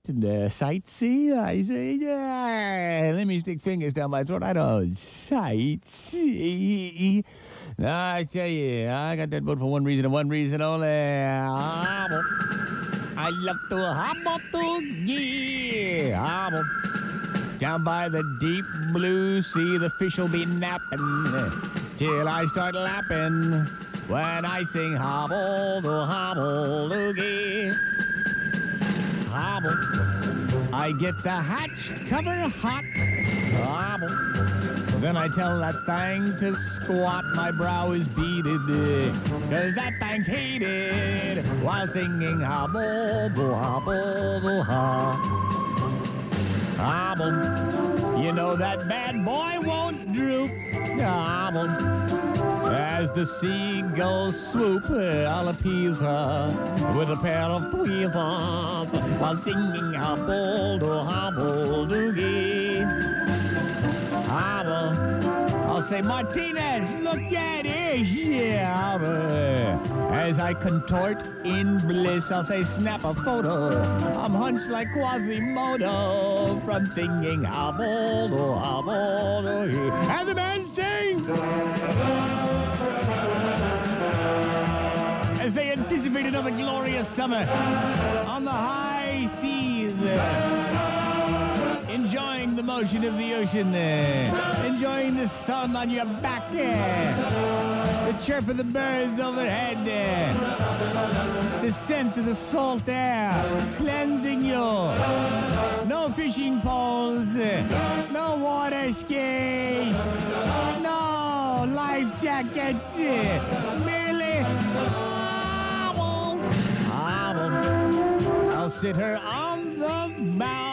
and sightsee? I say, yeah. Let me stick fingers down my throat. I don't sightsee. No, I tell you, I got that boat for one reason and one reason only. Hobble. I love to hobble to hobble. Down by the deep blue sea, the fish will be napping till I start lapping when I sing hobble doogie. Hobble. I get the hatch cover hot. Hobble. Then I tell that thing to squat. My brow is beaded, cause that thing's hated while singing hobble doo ha. Hobble. You know that bad boy won't droop. Hobble. As the seagulls swoop, I'll appease her with a pair of tweezers while singing hobble doogie. Hobble. I'll say, Martinez, look at this, yeah. As I contort in bliss, I'll say, snap a photo. I'm hunched like Quasimodo from singing hobble doogie. And the man sings as they anticipate another glorious summer on the high seas. Enjoying the motion of the ocean, enjoying the sun on your back, the chirp of the birds overhead, the scent of the salt air cleansing you. No fishing poles, no water skis, no life jackets, merely hobble. I'll sit her on the bow.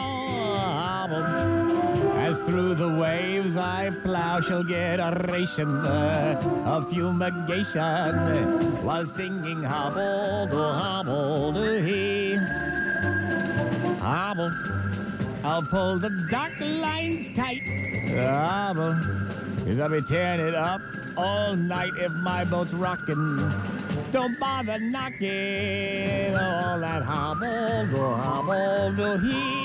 As through the waves I plow, she'll get a ration of fumigation while singing hobble doo hobble. I'll pull the dock lines tight. Hobble. 'Cause I'll be tearing it up all night if my boat's rocking. Don't bother knocking all that hobble doo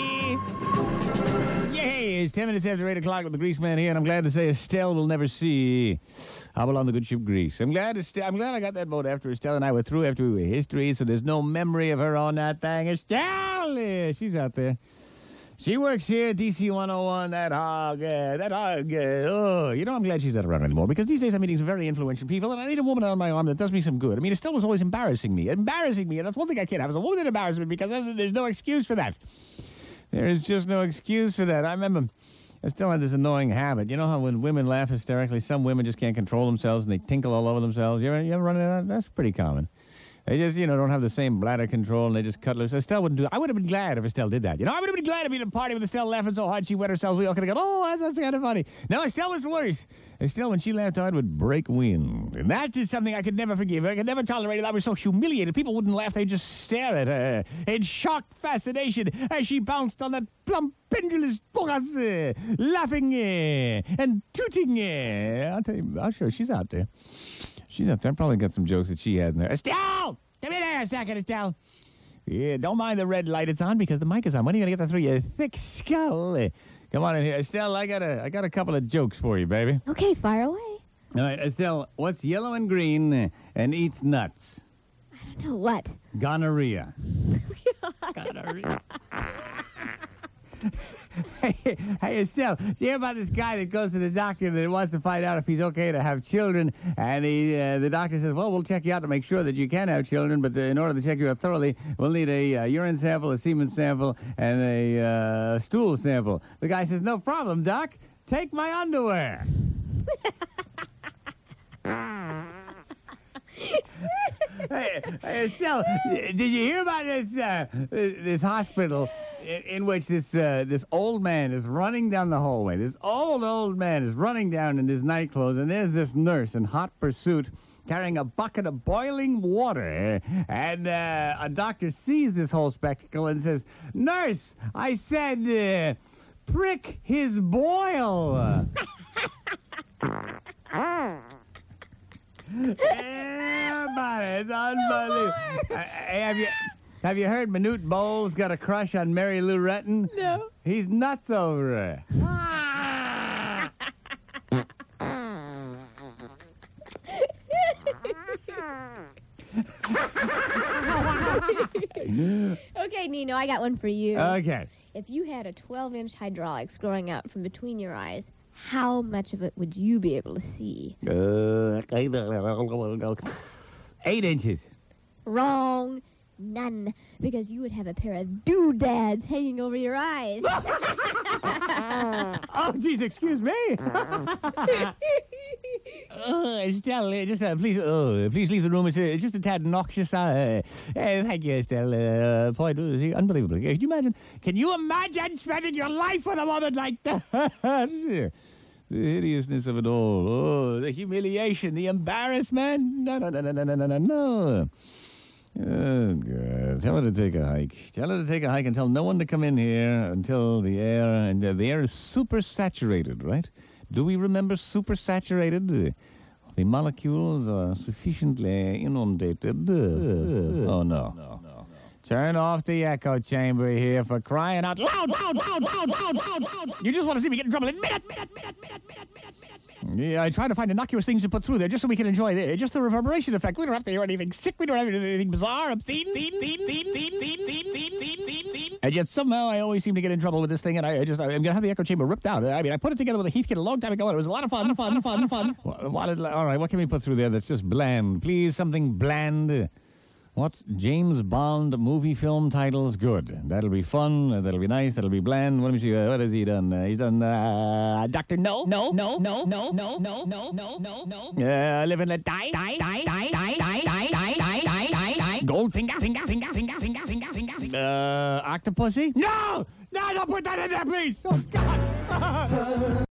Yay! It's 10 minutes after 8 o'clock with the Grease Man here, and I'm glad to say Estelle will never see Hobble on the good ship Grease. I'm glad I got that boat after Estelle and I were through after history, so there's no memory of her on that thing. Estelle! She's out there. She works here at DC 101, that hog. Oh, I'm glad she's not around anymore, because these days I'm meeting some very influential people, and I need a woman on my arm that does me some good. I mean, Estelle was always embarrassing me, and that's one thing I can't have, is a woman that embarrasses me, because there's no excuse for that. There is just no excuse for that. I remember Estelle had this annoying habit. You know how when women laugh hysterically, some women just can't control themselves and they tinkle all over themselves? You ever run into that? That's pretty common. They just, don't have the same bladder control, and they just cut loose. Estelle wouldn't do that. I would have been glad if Estelle did that. I would have been glad to be at a party with Estelle laughing so hard she wet herself. We all could have gone, oh, that's kind of funny. No, Estelle was the worst. Estelle, when she laughed hard, would break wind. And that is something I could never forgive. I could never tolerate it. I was so humiliated. People wouldn't laugh. They'd just stare at her in shocked fascination as she bounced on that plump, pendulous focus, laughing and tooting. I'll tell you, I'll show you. She's out there. She's out there. I probably got some jokes that she had in there. Estelle! Come in here a second, Estelle. Yeah, don't mind the red light. It's on because the mic is on. When are you going to get that through your thick skull? Come on in here. Estelle, I got a couple of jokes for you, baby. Okay, fire away. All right, Estelle, what's yellow and green and eats nuts? I don't know. What? Gonorrhea. Gonorrhea. Hey, Estelle, so you hear about this guy that goes to the doctor that wants to find out if he's okay to have children, and the doctor says, well, we'll check you out to make sure that you can have children, but in order to check you out thoroughly, we'll need a urine sample, a semen sample, and a stool sample. The guy says, no problem, Doc. Take my underwear. Hey, Estelle, did you hear about this hospital in which this old man is running down the hallway? This old man is running down in his nightclothes, and there's this nurse in hot pursuit carrying a bucket of boiling water. And a doctor sees this whole spectacle and says, "Nurse, I said, prick his boil." Everybody, it's unbelievable. Have you heard Manute Bowles got a crush on Mary Lou Retton? No. He's nuts over her. Okay, Nino, I got one for you. Okay. If you had a 12-inch hydraulics growing out from between your eyes, how much of it would you be able to see? 8 inches. Wrong. None. Because you would have a pair of doodads hanging over your eyes. Oh, geez, excuse me. Estelle, please leave the room. It's just a tad noxious. Thank you, Estelle. Point, unbelievable. Can you imagine spending your life with a woman like that? The hideousness of it all. Oh, the humiliation, the embarrassment. No. Oh, God. Tell her to take a hike. Tell her to take a hike and tell no one to come in here until the air is super saturated, right? Do we remember super saturated? The molecules are sufficiently inundated. Oh, no. Turn off the echo chamber here for crying out loud. You just want to see me get in trouble. Admit it. Yeah, I try to find innocuous things to put through there just so we can enjoy just the reverberation effect. We don't have to hear anything sick. We don't have to hear anything bizarre, obscene. And yet somehow I always seem to get in trouble with this thing, and I'm going to have the echo chamber ripped out. I mean, I put it together with a Heathkit a long time ago, and it was a lot of fun. All right, what can we put through there that's just bland? Please, something bland. What's James Bond movie film titles? Good. That'll be fun. That'll be nice. That'll be bland. Let me see. What has he done? He's done Dr. No. Live and Let Die. Goldfinger. Octopussy. No, don't put that in there, please. Oh, God.